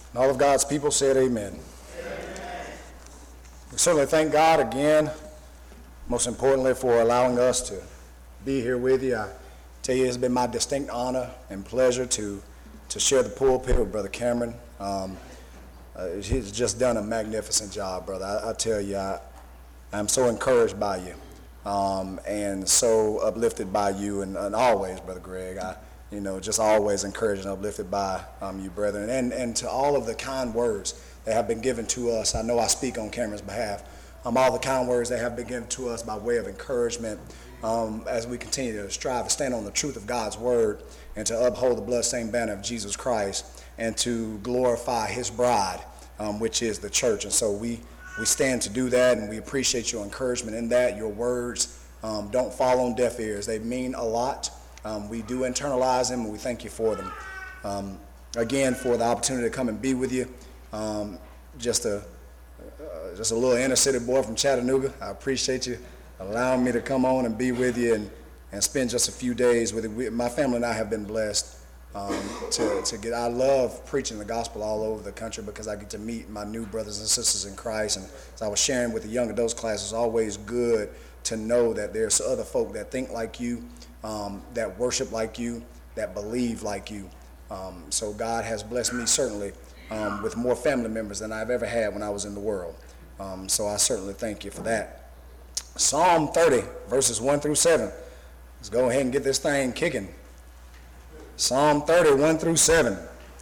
And all of God's people said amen. Amen. We certainly thank God again, most importantly, for allowing us to be here with you. I tell you, it's been my distinct honor and pleasure to share the pulpit with Brother Cameron. He's just done a magnificent job, brother. I tell you, I'm so encouraged by you and so uplifted by you, and always, Brother Greg, just always encouraged and uplifted by you, brethren, and to all of the kind words that have been given to us. I know I speak on Cameron's behalf. All the kind words that have been given to us by way of encouragement as we continue to strive to stand on the truth of God's word and to uphold the bloodstained banner of Jesus Christ and to glorify his bride, which is the church. And so we stand to do that, and we appreciate your encouragement in that. Your words don't fall on deaf ears. They mean a lot. We do internalize them, and we thank you for them. Again, for the opportunity to come and be with you. Just a little inner city boy from Chattanooga. I appreciate you allowing me to come on and be with you and spend just a few days with you. My family and I have been blessed to get. I love preaching the gospel all over the country because I get to meet my new brothers and sisters in Christ. And as I was sharing with the young adults class, it's always good to know that there's other folk that think like you, that worship like you, that believe like you. So God has blessed me certainly with more family members than I've ever had when I was in the world. So I certainly thank you for that. Psalm 30, verses 1 through 7. Let's go ahead and get this thing kicking. Psalm 30, 1 through 7.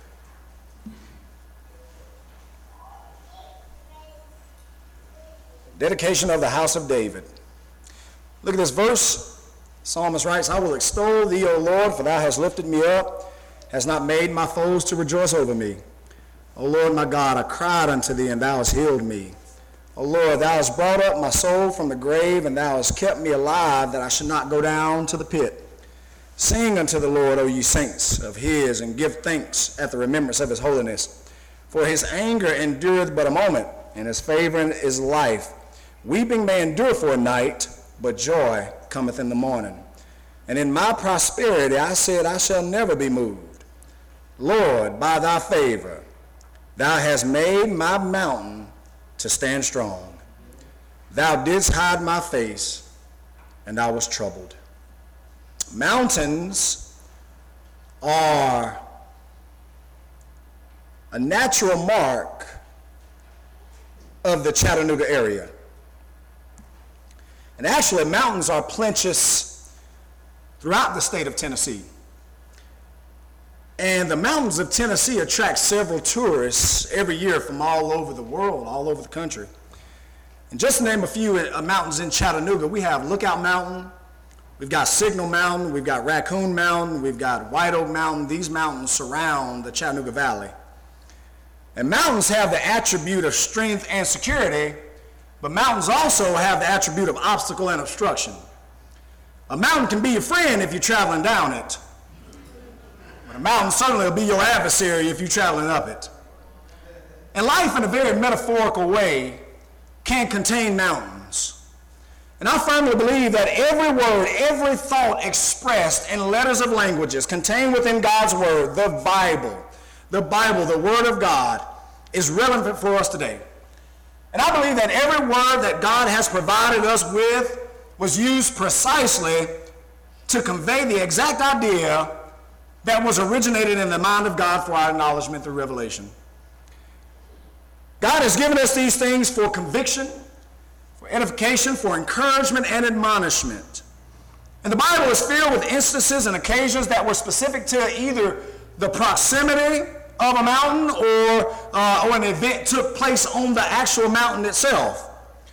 Dedication of the house of David. Look at this verse. Psalmist writes, I will extol thee, O Lord, for thou hast lifted me up, hast not made my foes to rejoice over me. O Lord my God, I cried unto thee, and thou hast healed me. O Lord, thou hast brought up my soul from the grave, and thou hast kept me alive, that I should not go down to the pit. Sing unto the Lord, O ye saints of his, and give thanks at the remembrance of his holiness. For his anger endureth but a moment, and his favor is life. Weeping may endure for a night, but joy cometh in the morning. And in my prosperity I said, I shall never be moved. Lord, by thy favor, thou hast made my mountain to stand strong. Thou didst hide my face, and I was troubled. Mountains are a natural mark of the Chattanooga area. And actually, mountains are plenteous throughout the state of Tennessee. And the mountains of Tennessee attract several tourists every year from all over the world, all over the country. And just to name a few mountains in Chattanooga, we have Lookout Mountain, we've got Signal Mountain, we've got Raccoon Mountain, we've got White Oak Mountain. These mountains surround the Chattanooga Valley. And mountains have the attribute of strength and security, but mountains also have the attribute of obstacle and obstruction. A mountain can be your friend if you're traveling down it. But a mountain certainly will be your adversary if you're traveling up it. And life in a very metaphorical way can contain mountains. And I firmly believe that every word, every thought expressed in letters of languages contained within God's word, the Bible, the word of God, is relevant for us today. And I believe that every word that God has provided us with was used precisely to convey the exact idea that was originated in the mind of God for our acknowledgement through revelation. God has given us these things for conviction, for edification, for encouragement, and admonishment. And the Bible is filled with instances and occasions that were specific to either the proximity of a mountain or an event took place on the actual mountain itself.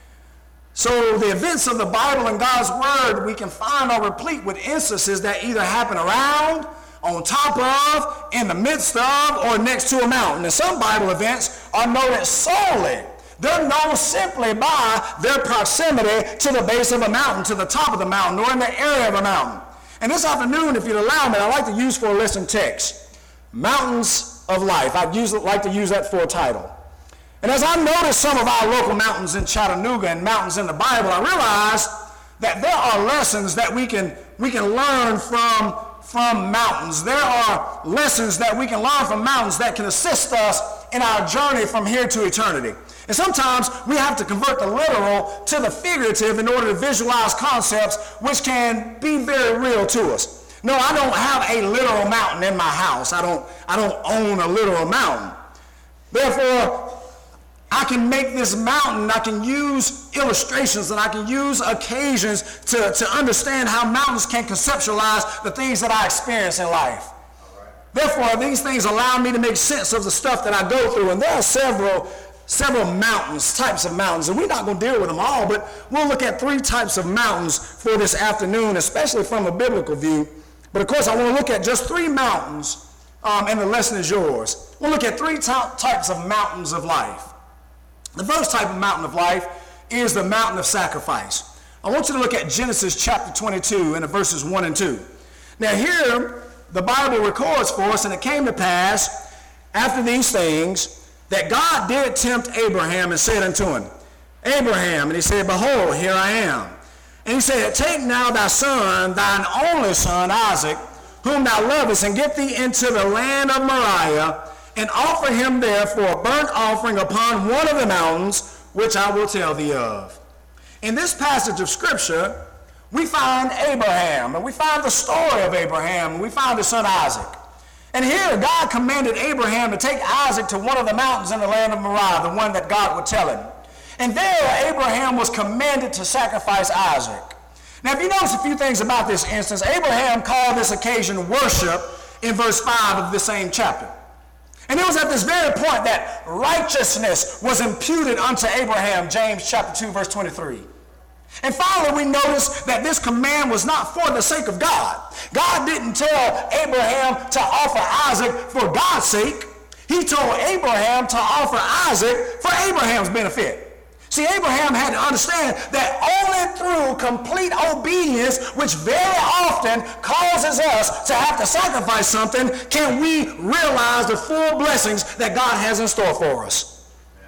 So the events of the Bible and God's word we can find are replete with instances that either happen around, on top of, in the midst of, or next to a mountain. And some Bible events are noted solely. They're known simply by their proximity to the base of a mountain, to the top of the mountain, or in the area of a mountain. And this afternoon, if you'd allow me, I'd like to use for a lesson text, Mountains of Life. I'd like to use that for a title. And as I noticed some of our local mountains in Chattanooga and mountains in the Bible, I realized that there are lessons that we can learn from mountains. There are lessons that we can learn from mountains that can assist us in our journey from here to eternity. And sometimes we have to convert the literal to the figurative in order to visualize concepts which can be very real to us. No, I don't have a literal mountain in my house. I don't own a literal mountain. Therefore, I can make this mountain, I can use illustrations and I can use occasions to understand how mountains can conceptualize the things that I experience in life. Therefore, these things allow me to make sense of the stuff that I go through. And there are several mountains, types of mountains, and we're not going to deal with them all, but we'll look at 3 types of mountains for this afternoon, especially from a biblical view. But of course, I want to look at just 3 mountains, and the lesson is yours. We'll look at 3 types of mountains of life. The first type of mountain of life is the mountain of sacrifice. I want you to look at Genesis chapter 22 and the verses 1 and 2. Now here, the Bible records for us, and it came to pass after these things that God did tempt Abraham and said unto him, Abraham, and he said, Behold, here I am. And he said, Take now thy son, thine only son, Isaac, whom thou lovest, and get thee into the land of Moriah, and offer him there for a burnt offering upon one of the mountains, which I will tell thee of. In this passage of Scripture, we find Abraham, and we find the story of Abraham, and we find his son Isaac. And here, God commanded Abraham to take Isaac to one of the mountains in the land of Moriah, the one that God would tell him. And there, Abraham was commanded to sacrifice Isaac. Now, if you notice a few things about this instance, Abraham called this occasion worship in verse 5 of the same chapter. And it was at this very point that righteousness was imputed unto Abraham, James chapter 2, verse 23. And finally, we notice that this command was not for the sake of God. God didn't tell Abraham to offer Isaac for God's sake. He told Abraham to offer Isaac for Abraham's benefit. See, Abraham had to understand that only through complete obedience, which very often causes us to have to sacrifice something, can we realize the full blessings that God has in store for us.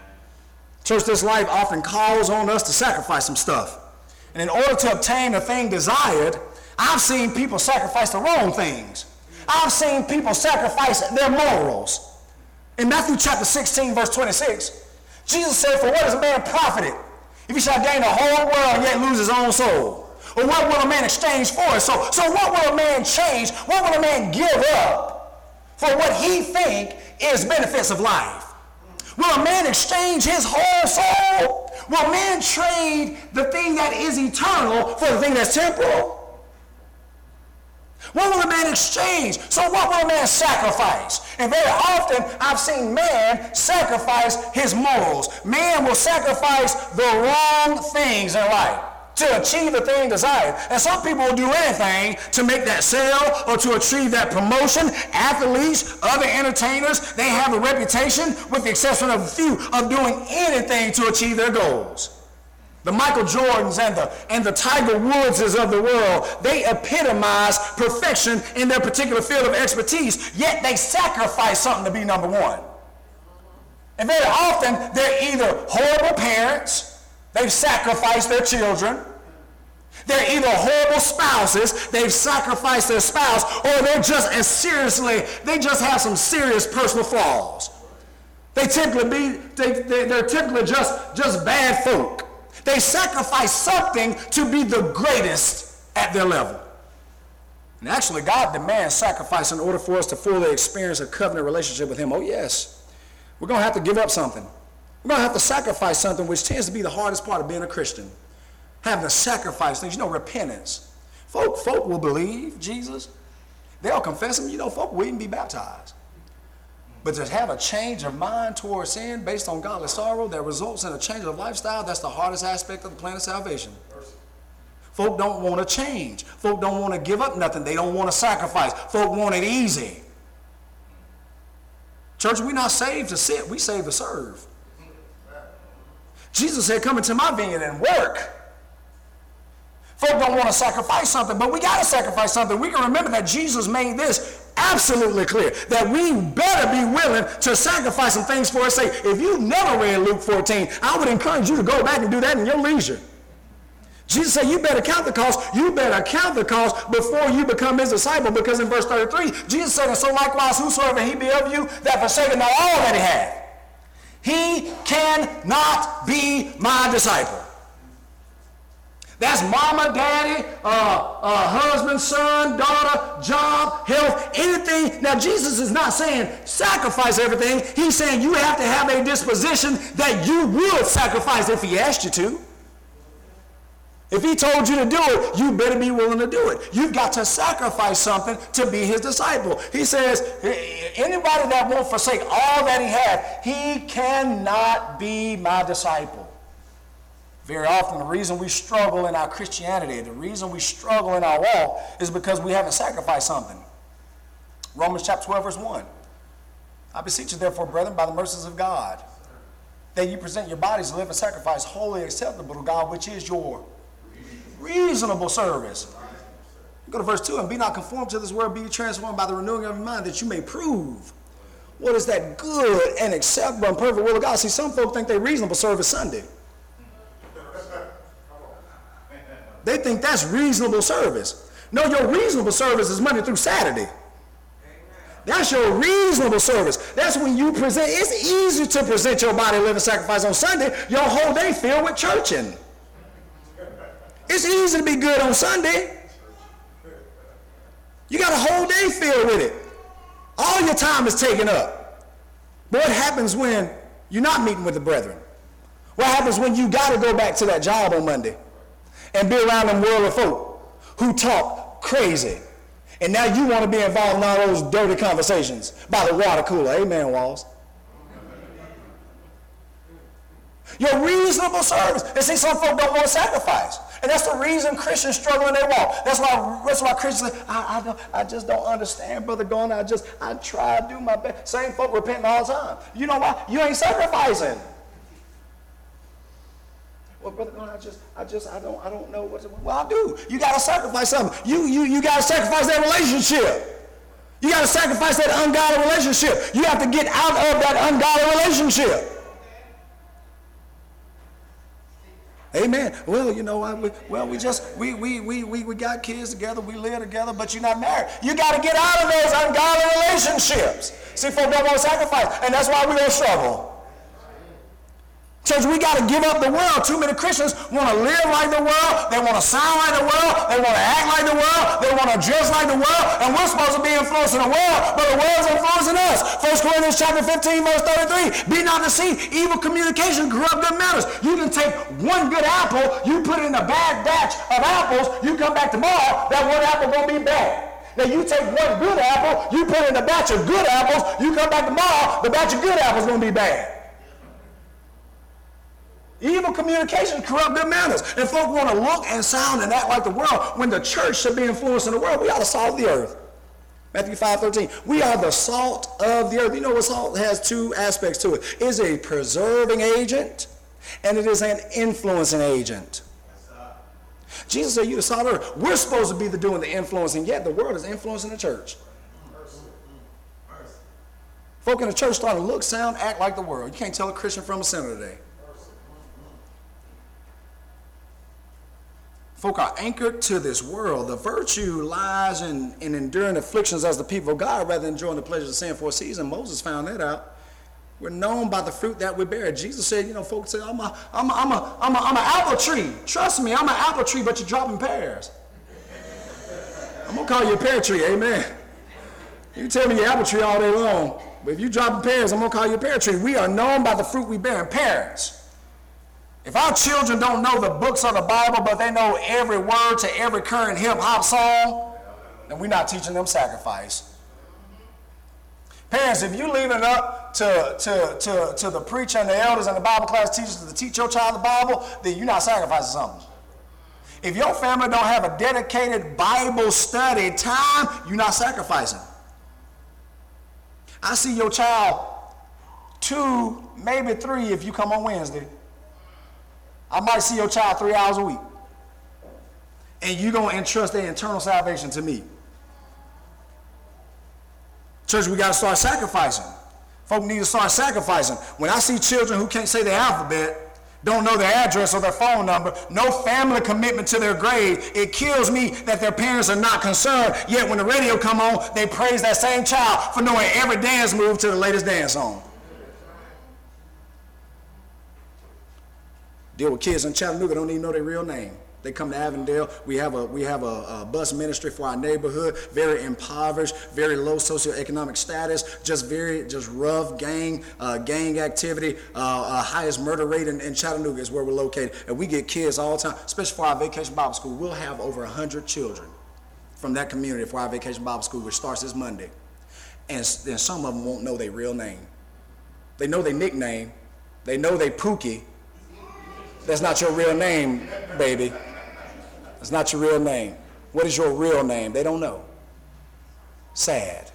Church, this life often calls on us to sacrifice some stuff. And in order to obtain a thing desired, I've seen people sacrifice the wrong things. I've seen people sacrifice their morals. In Matthew chapter 16, verse 26, Jesus said, For what is a man profited if he shall gain the whole world and yet lose his own soul? Or what will a man exchange for his soul? So what will a man change? What will a man give up for what he think is benefits of life? Will a man exchange his whole soul? Will man trade the thing that is eternal for the thing that's temporal? What will a man exchange? So what will a man sacrifice? And very often I've seen man sacrifice his morals. Man will sacrifice the wrong things in life to achieve the thing desired. And some people will do anything to make that sale or to achieve that promotion. Athletes, other entertainers, they have a reputation, with the exception of a few, of doing anything to achieve their goals. The Michael Jordans and the Tiger Woodses of the world, they epitomize perfection in their particular field of expertise, yet they sacrifice something to be number one. And very often, they're either horrible parents, they've sacrificed their children, they're either horrible spouses, they've sacrificed their spouse, or they're just they just have some serious personal flaws. They're typically just bad folk. They sacrifice something to be the greatest at their level. And actually, God demands sacrifice in order for us to fully experience a covenant relationship with him. Oh, yes. We're going to have to give up something. We're going to have to sacrifice something, which tends to be the hardest part of being a Christian. Having to sacrifice things. Repentance. Folk will believe Jesus. They'll confess him. Folk will even be baptized. But to have a change of mind towards sin based on godly sorrow that results in a change of lifestyle, that's the hardest aspect of the plan of salvation. Folk don't want to change. Folk don't want to give up nothing. They don't want to sacrifice. Folk want it easy. Church, we're not saved to sit. We saved to serve. Jesus said, come into my vineyard and work. Folk don't want to sacrifice something, but we got to sacrifice something. We can remember that Jesus made this absolutely clear, that we better be willing to sacrifice some things for his sake. If you've never read Luke 14, I would encourage you to go back and do that in your leisure. Jesus said, you better count the cost. You better count the cost before you become his disciple. Because in verse 33, Jesus said, and so likewise, whosoever he be of you that forsaketh not all that he hath, he cannot be my disciple. That's mama, daddy, husband, son, daughter, job, health, anything. Now, Jesus is not saying sacrifice everything. He's saying you have to have a disposition that you would sacrifice if he asked you to. If he told you to do it, you better be willing to do it. You've got to sacrifice something to be his disciple. He says, anybody that won't forsake all that he hath, he cannot be my disciple. Very often, the reason we struggle in our Christianity, the reason we struggle in our walk is because we haven't sacrificed something. Romans chapter 12, verse 1. I beseech you, therefore, brethren, by the mercies of God, that you present your bodies a living sacrifice, wholly acceptable to God, which is your reasonable service. Go to verse 2, and be not conformed to this world, be transformed by the renewing of your mind, that you may prove what is that good and acceptable and perfect will of God. See, some folk think their reasonable service Sunday. They think that's reasonable service. No, your reasonable service is Monday through Saturday. That's your reasonable service. That's when you present. It's easy to present your body a living sacrifice on Sunday. Your whole day filled with churching. It's easy to be good on Sunday. You got a whole day filled with it. All your time is taken up. But what happens when you're not meeting with the brethren? What happens when you got to go back to that job on Monday and be around them worldly folk who talk crazy? And now you want to be involved in all those dirty conversations by the water cooler. Amen, Walls. Your reasonable service. And see, some folk don't want to sacrifice. And that's the reason Christians struggle in their walk. That's why Christians say, I just don't understand, Brother Garner. I try to do my best. Same folk repenting all the time. You know why? You ain't sacrificing. Well, Brother Garner, I don't know what to do. Well, I do. You got to sacrifice something. You got to sacrifice that relationship. You got to sacrifice that ungodly relationship. You have to get out of that ungodly relationship. Amen. Well, you know, we got kids together, we live together, but you're not married. You got to get out of those ungodly relationships. See, folks don't want to sacrifice, and that's why we're going to struggle. Church, we got to give up the world. Too many Christians want to live like the world. They want to sound like the world. They want to act like the world. They want to dress like the world. And we're supposed to be influencing the world, but the world's influencing us. 1 Corinthians chapter 15, verse 33. Be not deceived. Evil communication corrupt good manners. You can take one good apple, you put it in a bad batch of apples, you come back tomorrow, that one apple going to be bad. Now you take one good apple, you put it in a batch of good apples, you come back tomorrow, the batch of good apples going to be bad. Evil communication corrupt good manners. And folk want to look and sound and act like the world when the church should be influencing the world. We are the salt of the earth. Matthew 5:13. We are the salt of the earth. You know what salt has two aspects to it. It is a preserving agent and it is an influencing agent. Jesus said, you the salt of the earth. We're supposed to be the doing the influencing, yet the world is influencing the church. Folk in the church starting to look, sound, act like the world. You can't tell a Christian from a sinner today. Folk are anchored to this world. The virtue lies in enduring afflictions as the people of God rather than enjoying the pleasures of sin for a season. Moses found that out. We're known by the fruit that we bear. Jesus said, you know, folks say, I'm an apple tree. Trust me, I'm an apple tree, but you're dropping pears. I'm going to call you a pear tree, amen. You can tell me you're apple tree all day long, but if you're dropping pears, I'm going to call you a pear tree. We are known by the fruit we bear. Parents, if our children don't know the books of the Bible, but they know every word to every current hip-hop song, then we're not teaching them sacrifice. Parents, if you leave it up to the preacher and the elders and the Bible class teachers to teach your child the Bible, then you're not sacrificing something. If your family don't have a dedicated Bible study time, you're not sacrificing. I see your child 2, maybe 3 if you come on Wednesday. I might see your child 3 hours a week. And you're going to entrust their eternal salvation to me. Church, we got to start sacrificing. Folk need to start sacrificing. When I see children who can't say the alphabet, don't know their address or their phone number, no family commitment to their grave. It kills me that their parents are not concerned, yet when the radio come on, they praise that same child for knowing every dance move to the latest dance song. Deal with kids in Chattanooga, don't even know their real name. They come to Avondale. We have a bus ministry for our neighborhood, very impoverished, very low socioeconomic status, just rough gang activity. Highest murder rate in Chattanooga is where we're located. And we get kids all the time, especially for our Vacation Bible School. We'll have over 100 children from that community for our Vacation Bible School, which starts this Monday. And then some of them won't know their real name. They know their nickname. They know they Pookie. That's not your real name, baby. It's not your real name. What is your real name? They don't know. Sad.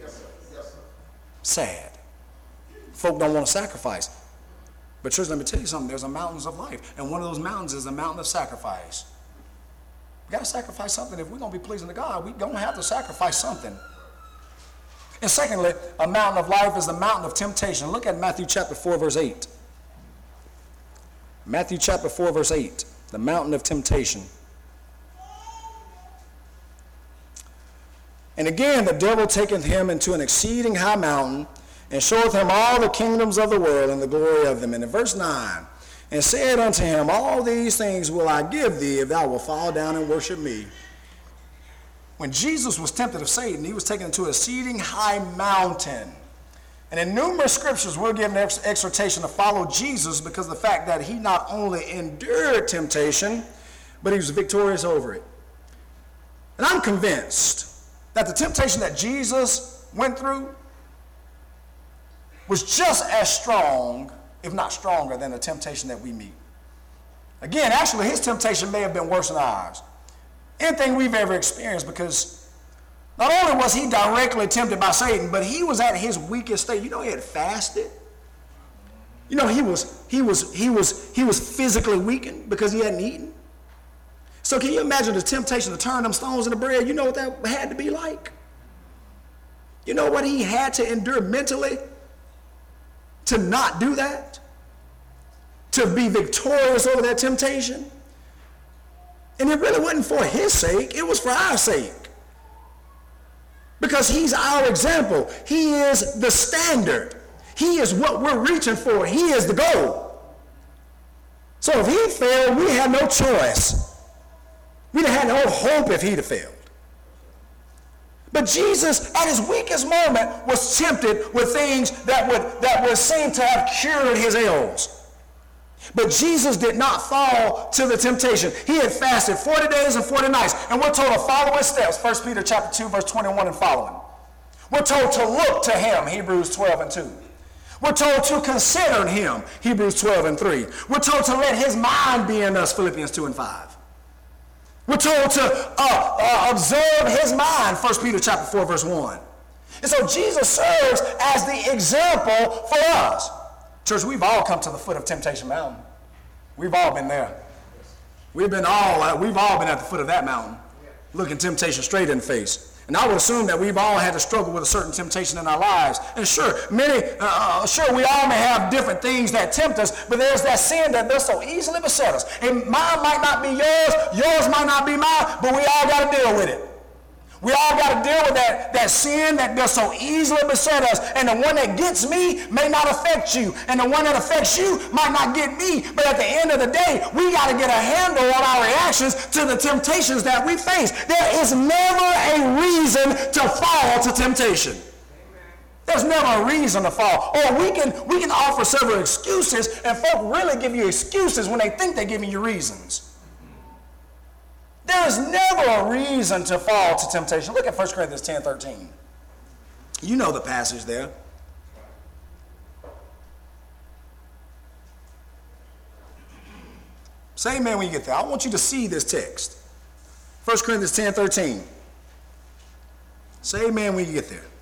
Sad. Folk don't want to sacrifice. But church, let me tell you something. There's a mountains of life. And one of those mountains is the mountain of sacrifice. We got to sacrifice something. If we're going to be pleasing to God, we're going to have to sacrifice something. And secondly, a mountain of life is the mountain of temptation. Look at Matthew chapter 4, verse 8. Matthew chapter 4, verse 8. The mountain of temptation. And again, the devil taketh him into an exceeding high mountain, and showeth him all the kingdoms of the world and the glory of them. And in verse 9, and said unto him, all these things will I give thee, if thou wilt fall down and worship me. When Jesus was tempted of Satan, he was taken into an exceeding high mountain. And in numerous scriptures, we're given an exhortation to follow Jesus because of the fact that he not only endured temptation, but he was victorious over it. And I'm convinced that the temptation that Jesus went through was just as strong, if not stronger, than the temptation that we meet. Again, actually, his temptation may have been worse than ours. Anything we've ever experienced, because not only was he directly tempted by Satan, but he was at his weakest state. You know, he had fasted. You know, he was physically weakened because he hadn't eaten. So can you imagine the temptation to turn them stones into bread? You know what that had to be like? You know what he had to endure mentally to not do that? To be victorious over that temptation? And it really wasn't for his sake, it was for our sake. Because he's our example. He is the standard. He is what we're reaching for. He is the goal. So if he failed, we had no choice. We'd have had no hope if he'd have failed. But Jesus, at his weakest moment, was tempted with things that would seem to have cured his ills. But Jesus did not fall to the temptation. He had fasted 40 days and 40 nights. And we're told to follow his steps, 1 Peter chapter 2, verse 21 and following. We're told to look to him, Hebrews 12 and 2. We're told to consider him, Hebrews 12 and 3. We're told to let his mind be in us, Philippians 2 and 5. We're told to observe his mind, 1 Peter chapter 4, verse 1. And so Jesus serves as the example for us. Church, we've all come to the foot of Temptation Mountain. We've all been there. We've all been at the foot of that mountain, looking temptation straight in the face. And I would assume that we've all had to struggle with a certain temptation in our lives. And sure, we all may have different things that tempt us, but there's that sin that does so easily beset us. And mine might not be yours might not be mine, but we all got to deal with it. We all got to deal with that sin that does so easily beset us. And the one that gets me may not affect you. And the one that affects you might not get me. But at the end of the day, we got to get a handle on our reactions to the temptations that we face. There is never a reason to fall to temptation. There's never a reason to fall. Or we can offer several excuses, and folk really give you excuses when they think they're giving you reasons. There is never a reason to fall to temptation. Look at 1 Corinthians 10:13. You know the passage there. Say amen when you get there. I want you to see this text. 1 Corinthians 10:13. Say amen when you get there.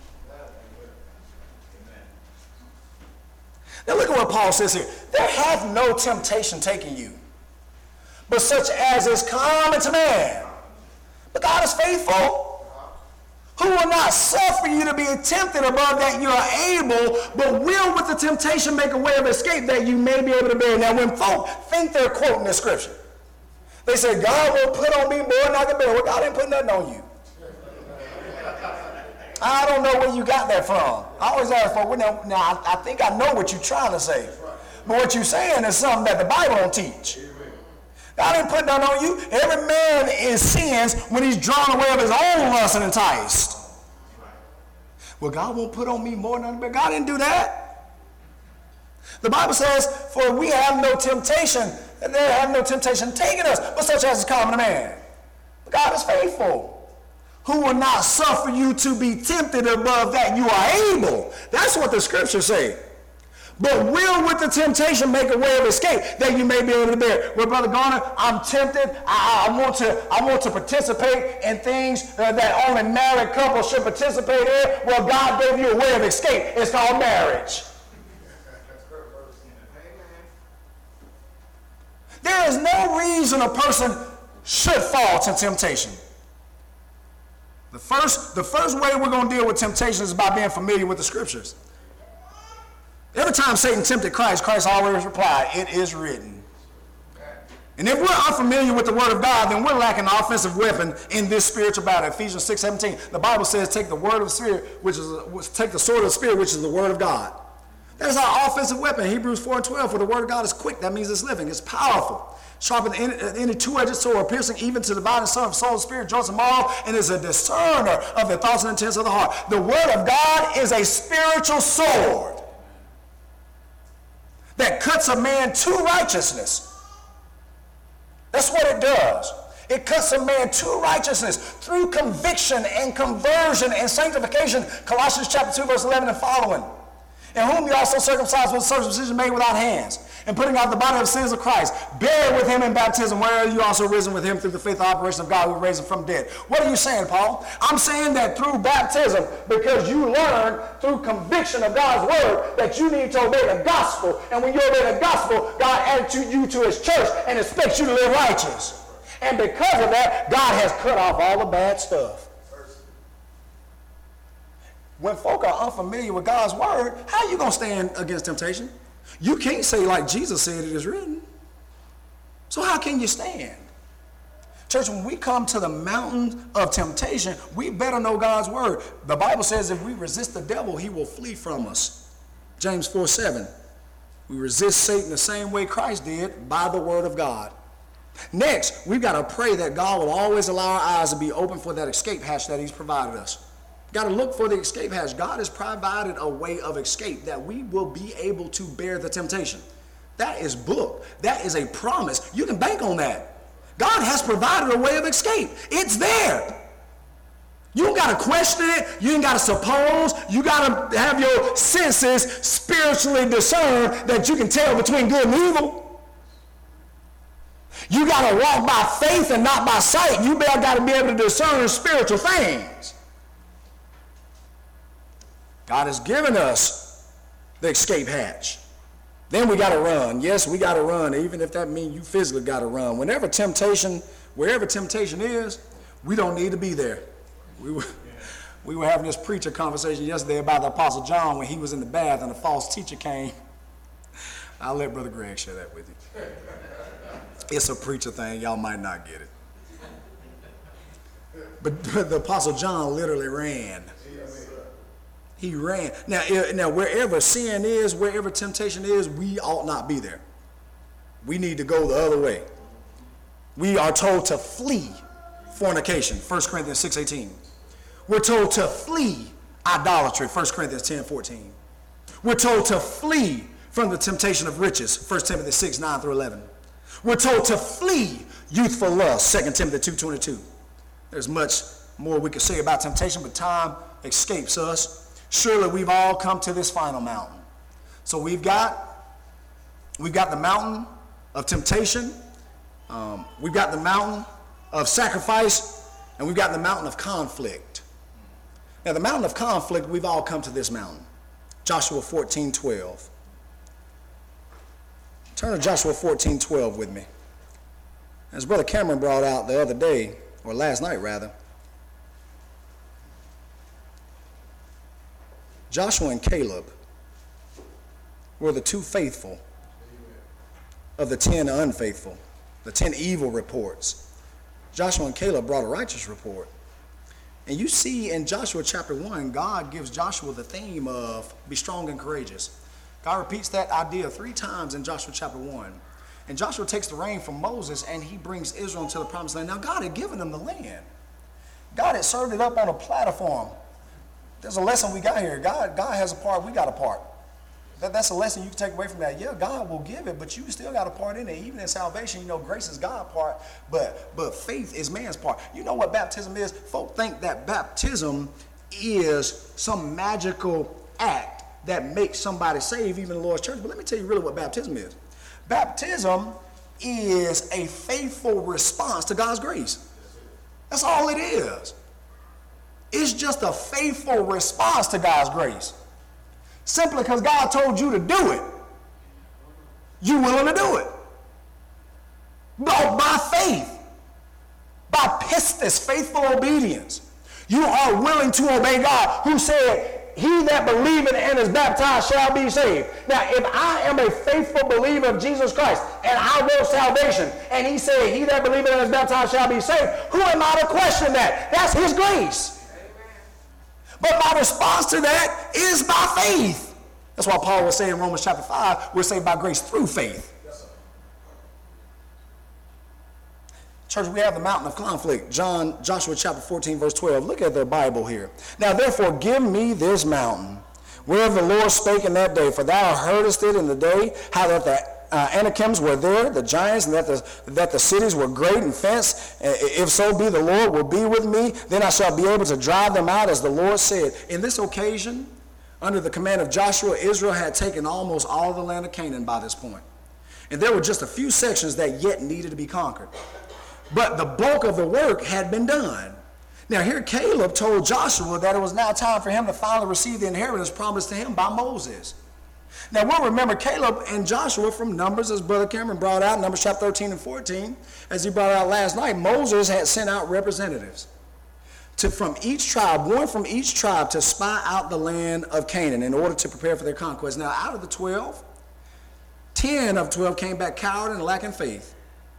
Now look at what Paul says here. There hath no temptation taken you, but such as is common to man. But God is faithful, who will not not suffer you to be tempted above that you are able, but will with the temptation make a way of escape that you may be able to bear. Now, when folk think they're quoting the scripture, they say, God will put on me more than I can bear. Well, God ain't putting nothing on you. I don't know where you got that from. I always ask for, now I think I know what you're trying to say. But what you're saying is something that the Bible don't teach. God ain't putting that on you. Every man is sins when he's drawn away of his own lust and enticed. Well, God won't put on me more than, but God didn't do that. The Bible says, for we have no temptation, and there have no temptation taken us, but such as is common to man. But God is faithful, who will not suffer you to be tempted above that you are able. That's what the scriptures say. But will with the temptation make a way of escape that you may be able to bear. Well, Brother Garner, I'm tempted. I want to participate in things that only married couples should participate in. Well, God gave you a way of escape. It's called marriage. There is no reason a person should fall to temptation. The first way we're going to deal with temptation is by being familiar with the scriptures. Every time Satan tempted Christ, Christ always replied, it is written. And if we're unfamiliar with the word of God, then we're lacking an offensive weapon in this spiritual battle. Ephesians 6:17, the Bible says, take the word of the Spirit, take the sword of the Spirit, which is the word of God. That is our offensive weapon. Hebrews 4:12, for the word of God is quick. That means it's living. It's powerful. Sharper than any two-edged sword, piercing even to the dividing of soul, spirit, joints, and marrow, and is a discerner of the thoughts and intents of the heart. The word of God is a spiritual sword that cuts a man to righteousness. That's what it does. It cuts a man to righteousness through conviction and conversion and sanctification. Colossians chapter 2, verse 11 and following. In whom you also circumcised with circumcision made without hands, and putting out the body of the sins of Christ, buried with him in baptism, where you also risen with him through the faith and operation of God who raised him from dead. What are you saying, Paul? I'm saying that through baptism, because you learn through conviction of God's word that you need to obey the gospel. And when you obey the gospel, God adds you to his church and expects you to live righteous. And because of that, God has cut off all the bad stuff. When folk are unfamiliar with God's word, how are you going to stand against temptation? You can't say like Jesus said it is written. So how can you stand? Church, when we come to the mountain of temptation, we better know God's word. The Bible says if we resist the devil, he will flee from us. James 4:7. We resist Satan the same way Christ did, by the word of God. Next, we've got to pray that God will always allow our eyes to be open for that escape hatch that he's provided us. Got to look for the escape hatch. God has provided a way of escape that we will be able to bear the temptation. That is book. That is a promise. You can bank on that. God has provided a way of escape. It's there. You don't got to question it. You ain't got to suppose. You got to have your senses spiritually discern that you can tell between good and evil. You got to walk by faith and not by sight. You got to be able to discern spiritual things. God has given us the escape hatch. Then we got to run. Yes, we got to run, even if that means you physically got to run. Wherever temptation is, we don't need to be there. We were having this preacher conversation yesterday about the Apostle John when he was in the bath and a false teacher came. I'll let Brother Greg share that with you. It's a preacher thing. Y'all might not get it. But the Apostle John literally ran. He ran. Now, wherever sin is, wherever temptation is, we ought not be there. We need to go the other way. We are told to flee fornication, 1 Corinthians 6:18. We're told to flee idolatry, 1 Corinthians 10:14. We're told to flee from the temptation of riches, 1 Timothy 6:9-11. We're told to flee youthful lust, 2 Timothy 2:22. There's much more we could say about temptation, but time escapes us. Surely we've all come to this final mountain. So we've got the mountain of temptation, we've got the mountain of sacrifice, and we've got the mountain of conflict. Now the mountain of conflict, we've all come to this mountain. Joshua 14:12. Turn to Joshua 14:12 with me. As Brother Cameron brought out the other day, or last night rather, Joshua and Caleb were the two faithful of the 10 unfaithful, the 10 evil reports. Joshua and Caleb brought a righteous report. And you see in Joshua chapter 1, God gives Joshua the theme of be strong and courageous. God repeats that idea 3 times in Joshua chapter 1. And Joshua takes the reign from Moses and he brings Israel into the promised land. Now God had given them the land. God had served it up on a platform. There's a lesson we got here. God has a part, we got a part. That's a lesson you can take away from that. Yeah, God will give it, but you still got a part in it. Even in salvation, you know, grace is God's part, but faith is man's part. You know what baptism is? Folk think that baptism is some magical act that makes somebody saved, even in the Lord's church. But let me tell you really what baptism is. Baptism is a faithful response to God's grace. That's all it is. It's just a faithful response to God's grace. Simply because God told you to do it, you're willing to do it. By faith, by pistis, faithful obedience, you are willing to obey God, who said, he that believeth and is baptized shall be saved. Now, if I am a faithful believer of Jesus Christ, and I want salvation, and he said, he that believeth and is baptized shall be saved, who am I to question that? That's his grace. But my response to that is by faith. That's why Paul was saying in Romans chapter 5, we're saved by grace through faith. Church, we have the mountain of conflict. Joshua chapter 14, verse 12. Look at the Bible here. Now, therefore, give me this mountain, whereof the Lord spake in that day. For thou heardest it in the day, how that the Anakims were there, the giants, and that the cities were great and fenced. If so be the Lord will be with me, then I shall be able to drive them out, as the Lord said. In this occasion, under the command of Joshua, Israel had taken almost all the land of Canaan by this point. And there were just a few sections that yet needed to be conquered. But the bulk of the work had been done. Now here Caleb told Joshua that it was now time for him to finally receive the inheritance promised to him by Moses. Now we'll remember Caleb and Joshua from Numbers, as Brother Cameron brought out, Numbers chapter 13 and 14. As he brought out last night, Moses had sent out representatives from each tribe, one from each tribe, to spy out the land of Canaan in order to prepare for their conquest. Now out of the 12, 10 of 12 came back coward and lacking faith.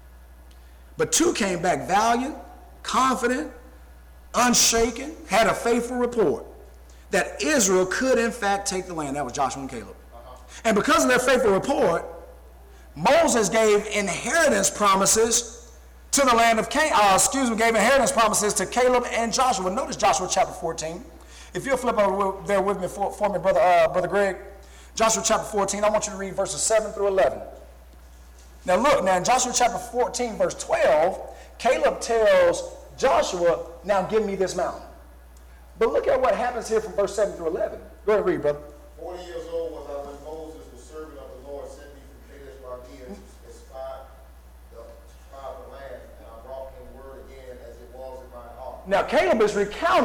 But 2 came back valiant, confident, unshaken, had a faithful report that Israel could in fact take the land. That was Joshua and Caleb. And because of their faithful report, Moses gave inheritance promises to the land of Canaan. Gave inheritance promises to Caleb and Joshua. Notice Joshua chapter 14. If you'll flip over there with me for me, Brother Greg. Joshua chapter 14, I want you to read verses 7 through 11. Now look, in Joshua chapter 14, verse 12, Caleb tells Joshua, now give me this mountain. But look at what happens here from verse 7 through 11. Go ahead and read, brother. 40 years old was I when Moses, the servant of the Lord, sent me from Kadesh Barnea to spy the land, and I brought him word again as it was in my heart. Now Caleb is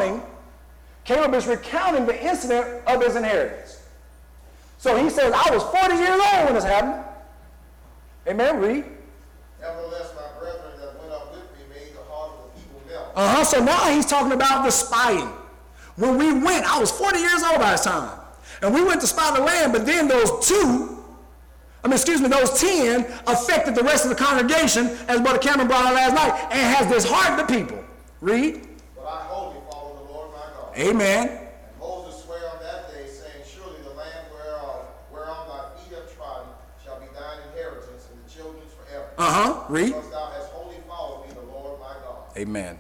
recounting the incident of his inheritance. So he says, I was 40 years old when this happened. Amen, read. Nevertheless, my brethren that went up with me made the heart of the people melt. So now he's talking about the spying. When we went, I was 40 years old by this time. And we went to spy the land, but then those 10 affected the rest of the congregation, as Brother Cameron brought out last night, and has disheartened the people. Read. But I wholly follow the Lord my God. Amen. And Moses sware on that day, saying, surely the land whereon thy feet have trodden shall be thine inheritance, and the children's forever. Read. Because thou hast wholly followed me, the Lord my God. Amen.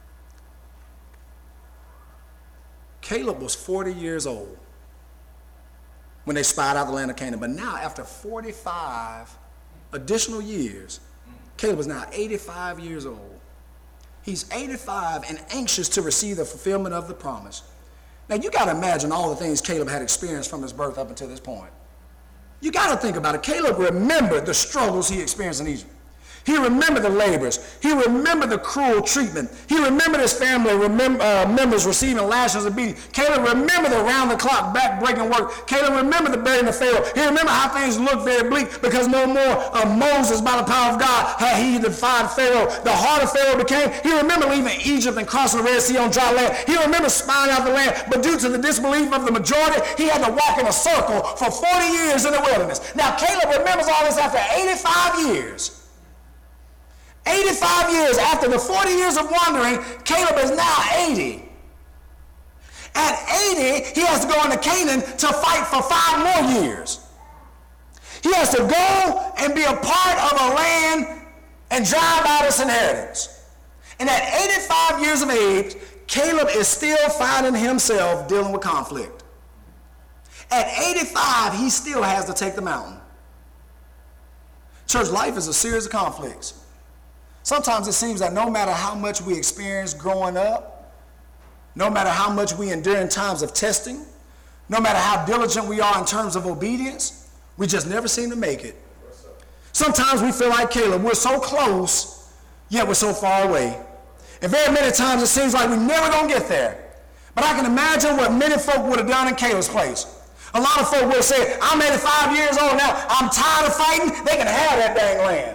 Caleb was 40 years old when they spied out the land of Canaan. But now, after 45 additional years, Caleb is now 85 years old. He's 85 and anxious to receive the fulfillment of the promise. Now, you got to imagine all the things Caleb had experienced from his birth up until this point. You got to think about it. Caleb remembered the struggles he experienced in Egypt. He remembered the labors. He remembered the cruel treatment. He remembered his family members receiving lashes and beating. Caleb remembered the round-the-clock back-breaking work. Caleb remembered the burying of Pharaoh. He remembered how things looked very bleak because no more of Moses, by the power of God, had he defied Pharaoh. The heart of Pharaoh became. He remembered leaving Egypt and crossing the Red Sea on dry land. He remembered spying out the land, but due to the disbelief of the majority, he had to walk in a circle for 40 years in the wilderness. Now, Caleb remembers all this after 85 years. 85 years after the 40 years of wandering, Caleb is now 80. At 80, he has to go into Canaan to fight for 5 more years. He has to go and be a part of a land and drive out its inheritance. And at 85 years of age, Caleb is still finding himself dealing with conflict. At 85, he still has to take the mountain. Church life is a series of conflicts. Sometimes it seems that no matter how much we experience growing up, no matter how much we endure in times of testing, no matter how diligent we are in terms of obedience, we just never seem to make it. Sometimes we feel like Caleb, we're so close, yet we're so far away. And very many times it seems like we're never going to get there. But I can imagine what many folk would have done in Caleb's place. A lot of folk would have said, I'm 85 years old now, I'm tired of fighting, they can have that dang land.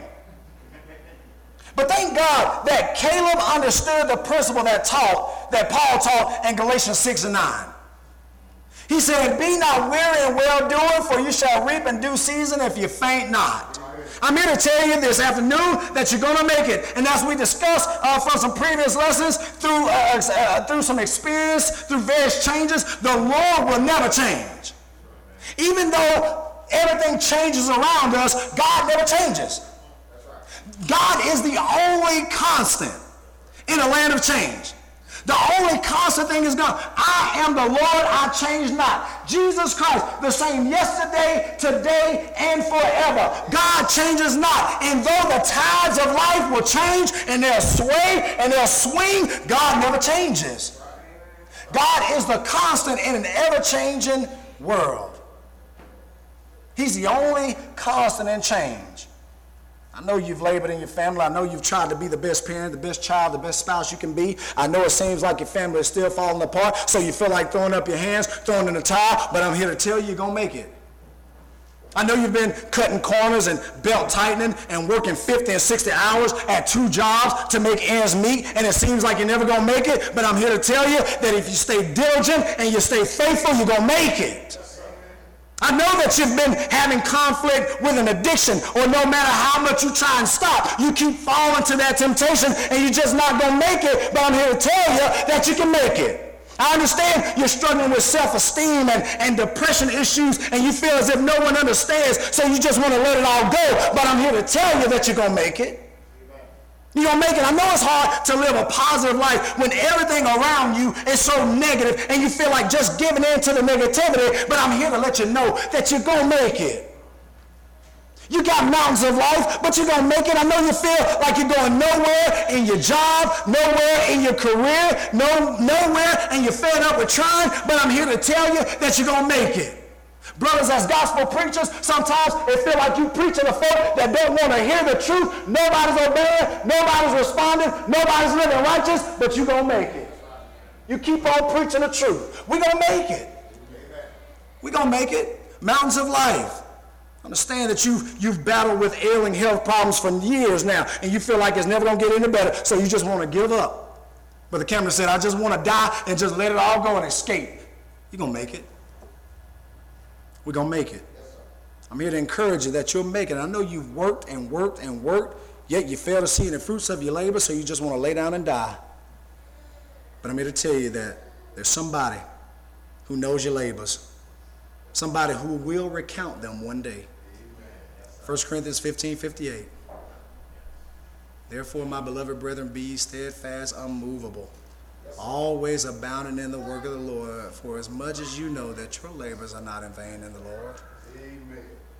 But thank God that Caleb understood the principle that Paul taught in Galatians 6 and 9. He said, be not weary in well-doing, for you shall reap in due season if you faint not. I'm here to tell you this afternoon that you're going to make it. And as we discussed from some previous lessons, through some experience, through various changes, the Lord will never change. Even though everything changes around us, God never changes. God is the only constant in a land of change. The only constant thing is God. I am the Lord, I change not. Jesus Christ, the same yesterday, today, and forever. God changes not. And though the tides of life will change, and they'll sway, and they'll swing, God never changes. God is the constant in an ever-changing world. He's the only constant in change. I know you've labored in your family. I know you've tried to be the best parent, the best child, the best spouse you can be. I know it seems like your family is still falling apart, so you feel like throwing up your hands, throwing in the towel, but I'm here to tell you, you're going to make it. I know you've been cutting corners and belt tightening and working 50 and 60 hours at 2 jobs to make ends meet, and it seems like you're never going to make it, but I'm here to tell you that if you stay diligent and you stay faithful, you're going to make it. I know that you've been having conflict with an addiction, or no matter how much you try and stop, you keep falling to that temptation and you're just not going to make it, but I'm here to tell you that you can make it. I understand you're struggling with self-esteem and depression issues, and you feel as if no one understands, so you just want to let it all go, but I'm here to tell you that you're going to make it. You're going to make it. I know it's hard to live a positive life when everything around you is so negative and you feel like just giving in to the negativity, but I'm here to let you know that you're going to make it. You got mountains of life, but you're going to make it. I know you feel like you're going nowhere in your job, nowhere in your career, nowhere, and you're fed up with trying, but I'm here to tell you that you're going to make it. Brothers, as gospel preachers, sometimes it feels like you preaching to folk that don't want to hear the truth. Nobody's obeying, nobody's responding, nobody's living righteous, but you're going to make it. You keep on preaching the truth. We're going to make it. We're going to make it. Mountains of life. Understand that you've battled with ailing health problems for years now, and you feel like it's never going to get any better, so you just want to give up. But the camera said, I just want to die and just let it all go and escape. You're going to make it. We're going to make it. I'm here to encourage you that you'll make it. I know you've worked and worked and worked, yet you fail to see the fruits of your labor, so you just want to lay down and die. But I'm here to tell you that there's somebody who knows your labors, somebody who will recount them one day. 1 Corinthians 15:58. Therefore, my beloved brethren, be steadfast, unmovable, always abounding in the work of the Lord, for as much as you know that your labors are not in vain in the Lord. Amen.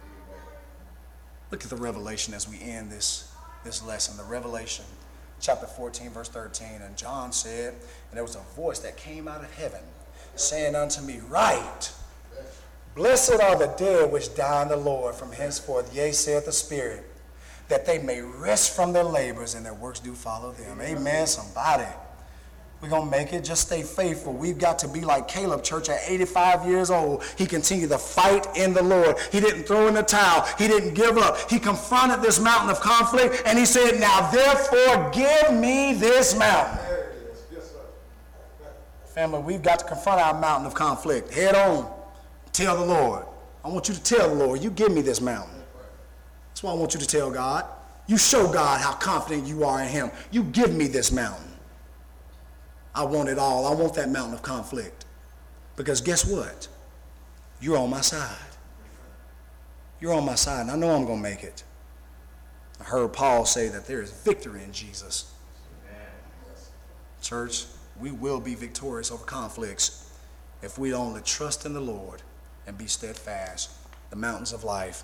Look at the revelation as we end this lesson, the Revelation, chapter 14, verse 13. And John said, and there was a voice that came out of heaven, saying unto me, Write, blessed are the dead which die in the Lord from henceforth, yea, saith the Spirit, that they may rest from their labors and their works do follow them. Amen, somebody. We're going to make it. Just stay faithful. We've got to be like Caleb, church, at 85 years old. He continued to fight in the Lord. He didn't throw in the towel. He didn't give up. He confronted this mountain of conflict, and he said, now therefore give me this mountain. Family, we've got to confront our mountain of conflict. Head on. Tell the Lord. I want you to tell the Lord, you give me this mountain. That's what I want you to tell God. You show God how confident you are in him. You give me this mountain. I want it all. I want that mountain of conflict. Because guess what? You're on my side. You're on my side, and I know I'm going to make it. I heard Paul say that there is victory in Jesus. Amen. Church, we will be victorious over conflicts if we only trust in the Lord and be steadfast. The mountains of life.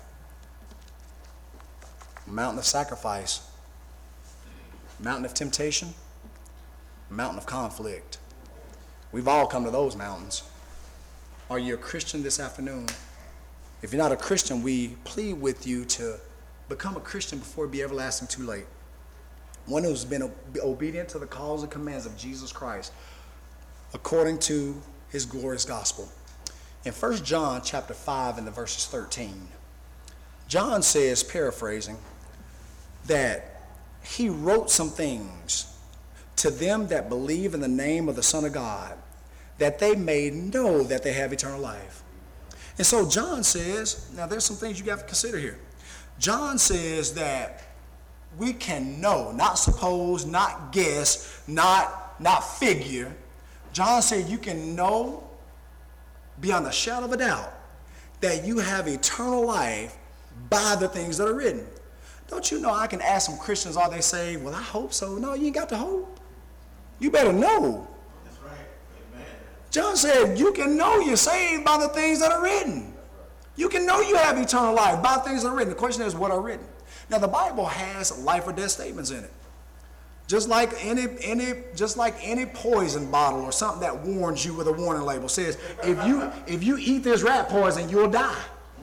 Mountain of sacrifice. Mountain of temptation. Mountain of conflict. We've all come to those mountains. Are you a Christian this afternoon? If you're not a Christian, we plead with you to become a Christian before it be everlasting too late. One who's been obedient to the calls and commands of Jesus Christ according to his glorious gospel. In 1 John chapter 5 and the verses 13, John says, paraphrasing, that he wrote some things to them that believe in the name of the Son of God, that they may know that they have eternal life. And so John says, now there's some things you got to consider here. John says that we can know, not suppose, not guess, not figure. John said you can know beyond a shadow of a doubt that you have eternal life by the things that are written. Don't you know I can ask some Christians, are they saved? Well, I hope so. No, you ain't got to hope. You better know. That's right. Amen. John said you can know you're saved by the things that are written. You can know you have eternal life by the things that are written. The question is, what are written? Now, the Bible has life or death statements in it. Just like any poison bottle or something that warns you with a warning label says, if you eat this rat poison, you'll die.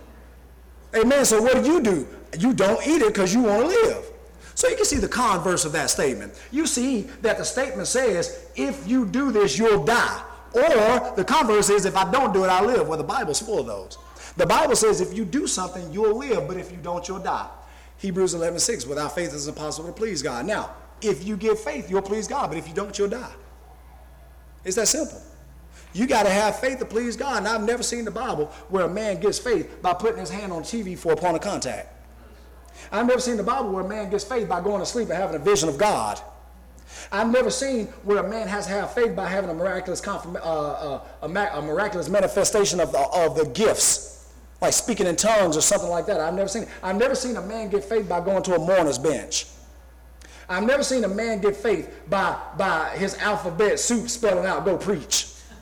Amen. So what do? You don't eat it because you want to live. So you can see the converse of that statement. You see that the statement says, if you do this, you'll die. Or the converse is, if I don't do it, I'll live. Well, the Bible's full of those. The Bible says if you do something, you'll live, but if you don't, you'll die. Hebrews 11:6, without faith it's impossible to please God. Now, if you give faith, you'll please God, but if you don't, you'll die. It's that simple. You got to have faith to please God. And I've never seen the Bible where a man gets faith by putting his hand on TV for a point of contact. I've never seen the Bible where a man gets faith by going to sleep and having a vision of God. I've never seen where a man has to have faith by having a miraculous manifestation of the gifts, like speaking in tongues or something like that. I've never seen it. I've never seen a man get faith by going to a mourner's bench. I've never seen a man get faith by his alphabet soup spelling out, go preach.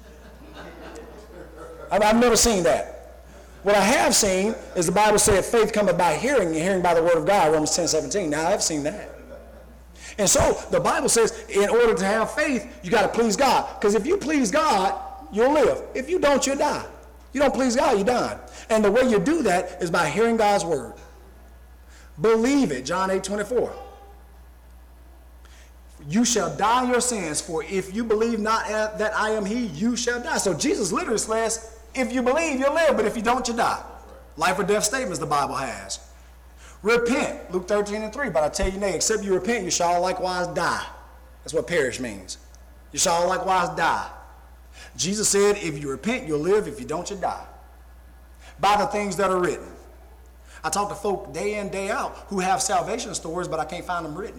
I've never seen that. What I have seen is the Bible said faith cometh by hearing, and hearing by the word of God, Romans 10:17. Now, I've seen that. And so the Bible says in order to have faith, you got to please God. Because if you please God, you'll live. If you don't, you'll die. You don't please God, you die. And the way you do that is by hearing God's word. Believe it, John 8:24. You shall die in your sins, for if you believe not that I am he, you shall die. So Jesus literally says, if you believe, you'll live, but if you don't, you die. Life or death statements the Bible has. Repent, Luke 13:3. But I tell you nay, except you repent, you shall likewise die. That's what perish means. You shall likewise die. Jesus said, if you repent, you'll live. If you don't, you die. By the things that are written. I talk to folk day in, day out who have salvation stories, but I can't find them written.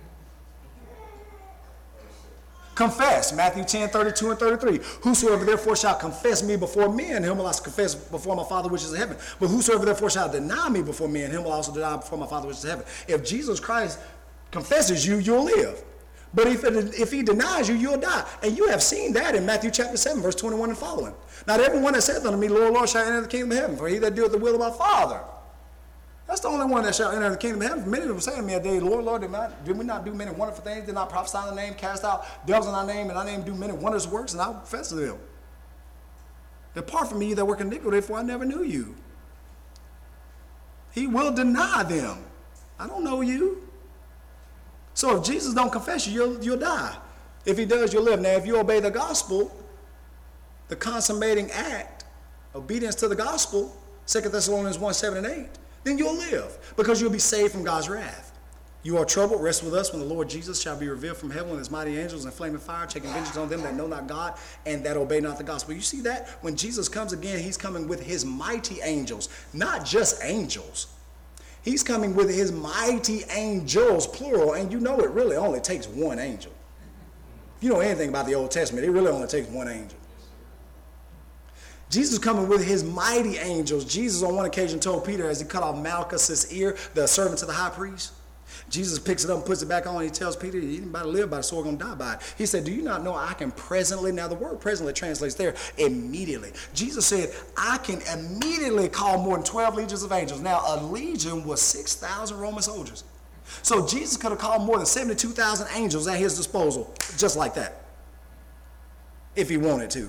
Confess, Matthew 10:32 and 33. Whosoever therefore shall confess me before men, him will I confess before my Father which is in heaven. But whosoever therefore shall deny me before men, him will also deny before my Father which is in heaven. If Jesus Christ confesses you, you'll live. But if he denies you, you'll die. And you have seen that in Matthew chapter 7, verse 21 and following. Not everyone that saith unto me, Lord, Lord, shall enter the kingdom of heaven, for he that doeth the will of my Father. That's the only one that shall enter the kingdom of heaven. Many of them say to me a day, Lord, Lord, did we not do many wonderful things? Did not prophesy in the name, cast out devils in thy name, and thy name do many wondrous works, and I will confess to them. Depart from me, you that work iniquity, for I never knew you. He will deny them. I don't know you. So if Jesus don't confess you, you'll die. If he does, you'll live. Now, if you obey the gospel, the consummating act, obedience to the gospel, 2 Thessalonians 1, 7 and 8, then you'll live because you'll be saved from God's wrath. You are troubled, rest with us when the Lord Jesus shall be revealed from heaven with his mighty angels and flaming fire, taking vengeance on them that know not God and that obey not the gospel. You see that? When Jesus comes again, he's coming with his mighty angels, not just angels. He's coming with his mighty angels, plural, and you know it really only takes one angel. If you know anything about the Old Testament, it really only takes one angel. Jesus is coming with his mighty angels. Jesus on one occasion told Peter as he cut off Malchus's ear, the servant to the high priest. Jesus picks it up and puts it back on. And he tells Peter, you ain't about to live by the sword, going to die by it. He said, do you not know I can presently, now the word presently translates there, immediately. Jesus said, I can immediately call more than 12 legions of angels. Now a legion was 6,000 Roman soldiers. So Jesus could have called more than 72,000 angels at his disposal, just like that, if he wanted to.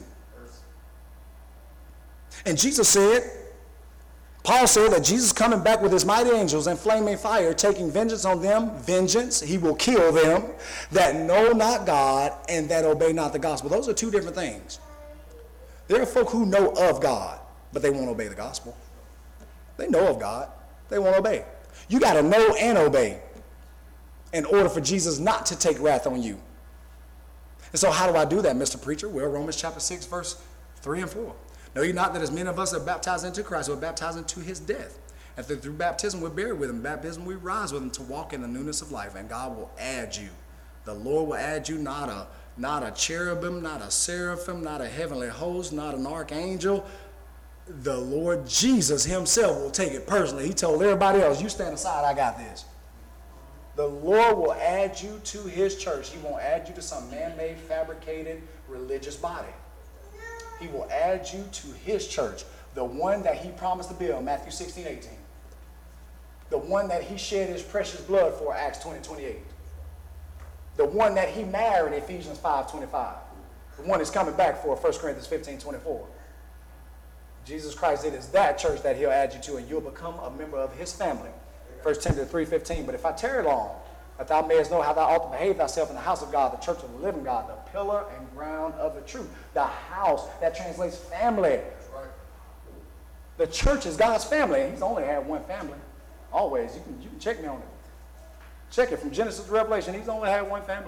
And Jesus said, Paul said that Jesus is coming back with his mighty angels and flaming fire, taking vengeance on them, vengeance, he will kill them, that know not God and that obey not the gospel. Those are two different things. There are folk who know of God, but they won't obey the gospel. They know of God, they won't obey. You got to know and obey in order for Jesus not to take wrath on you. And so how do I do that, Mr. Preacher? Well, Romans chapter 6, verse 3 and 4. Know ye not that as many of us are baptized into Christ, we're baptized into his death. And through baptism we're buried with him. Baptism we rise with him to walk in the newness of life. And God will add you. The Lord will add you not a cherubim, not a seraphim, not a heavenly host, not an archangel. The Lord Jesus himself will take it personally. He told everybody else, you stand aside, I got this. The Lord will add you to his church. He won't add you to some man-made, fabricated religious body. He will add you to his church, the one that he promised to build, Matthew 16, 18. The one that he shed his precious blood for, Acts 20, 28. The one that he married, Ephesians 5, 25. The one that's coming back for, 1 Corinthians 15, 24. Jesus Christ, it is that church that he'll add you to, and you'll become a member of his family. 1 Timothy 3, 15. But if I tarry long, that thou mayest know how thou ought to behave thyself in the house of God, the church of the living God, the pillar and ground of the truth. The house, that translates family. Right. The church is God's family. He's only had one family. Always. You can check me on it. Check it from Genesis to Revelation. He's only had one family.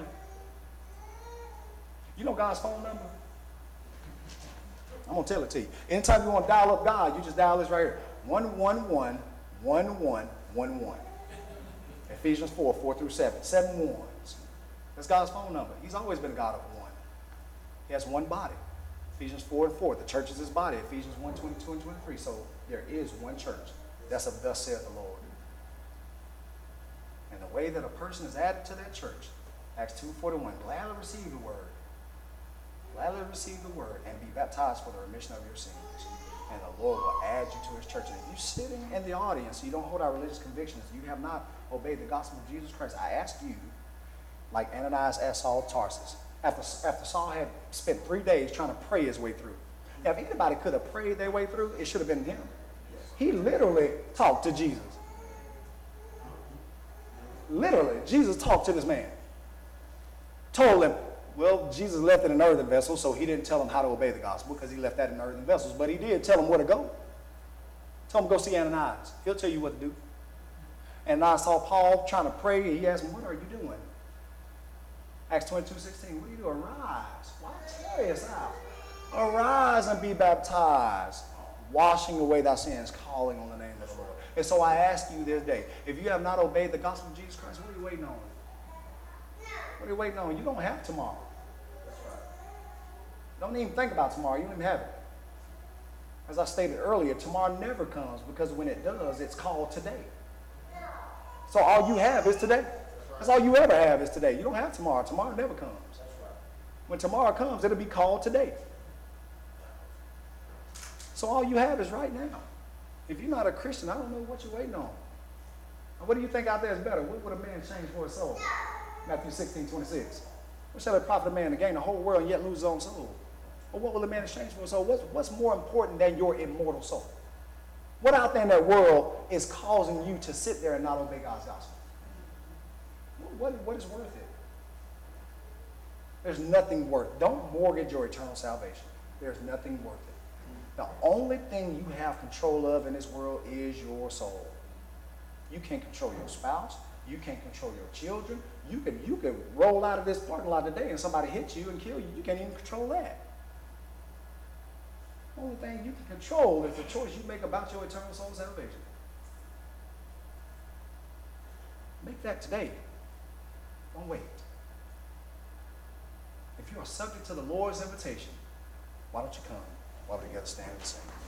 You know God's phone number? I'm going to tell it to you. Anytime you want to dial up God, you just dial this right here. 111-1111. Ephesians 4, 4 through 7. 7 ones. That's God's phone number. He's always been a God of one. He has one body. Ephesians 4 and 4. The church is his body. Ephesians 1, 22 and 23. So there is one church. That's of thus saith the Lord. And the way that a person is added to that church, Acts 2:41, gladly receive the word. Gladly receive the word and be baptized for the remission of your sins. And the Lord will add you to his church. And if you're sitting in the audience, you don't hold our religious convictions, you have not obeyed the gospel of Jesus Christ, I ask you, like Ananias asked Saul of Tarsus, after Saul had spent 3 days trying to pray his way through. Now, if anybody could have prayed their way through, it should have been him. He literally talked to Jesus. Literally, Jesus talked to this man. Told him, well, Jesus left it in an earthen vessel, so he didn't tell him how to obey the gospel because he left that in earthen vessels. But he did tell him where to go. Tell him go see Ananias. He'll tell you what to do. And I saw Paul trying to pray, and he asked him, what are you doing? Acts 22:16, what do you do? Arise. Why tarriest thou? Arise and be baptized, washing away thy sins, calling on the name of the Lord. And so I ask you this day, if you have not obeyed the gospel of Jesus Christ, what are you waiting on? What are you waiting on? You don't have tomorrow. That's right. Don't even think about tomorrow. You don't even have it. As I stated earlier, tomorrow never comes because when it does, it's called today. So all you have is today. That's all you ever have is today. You don't have tomorrow. Tomorrow never comes. When tomorrow comes, it'll be called today. So all you have is right now. If you're not a Christian, I don't know what you're waiting on. What do you think out there is better? What would a man change for his soul? Matthew 16:26. What shall it profit a man to gain the whole world and yet lose his own soul? Or what will a man exchange for his soul? What's more important than your immortal soul? What out there in that world is causing you to sit there and not obey God's gospel? What is worth it? There's nothing worth. Don't mortgage your eternal salvation. There's nothing worth it. The only thing you have control of in this world is your soul. You can't control your spouse. You can't control your children. You can roll out of this parking lot today and somebody hit you and kill you. You can't even control that. The only thing you can control is the choice you make about your eternal soul salvation. Make that today. Don't wait. If you are subject to the Lord's invitation, why don't you come while we together stand and sing?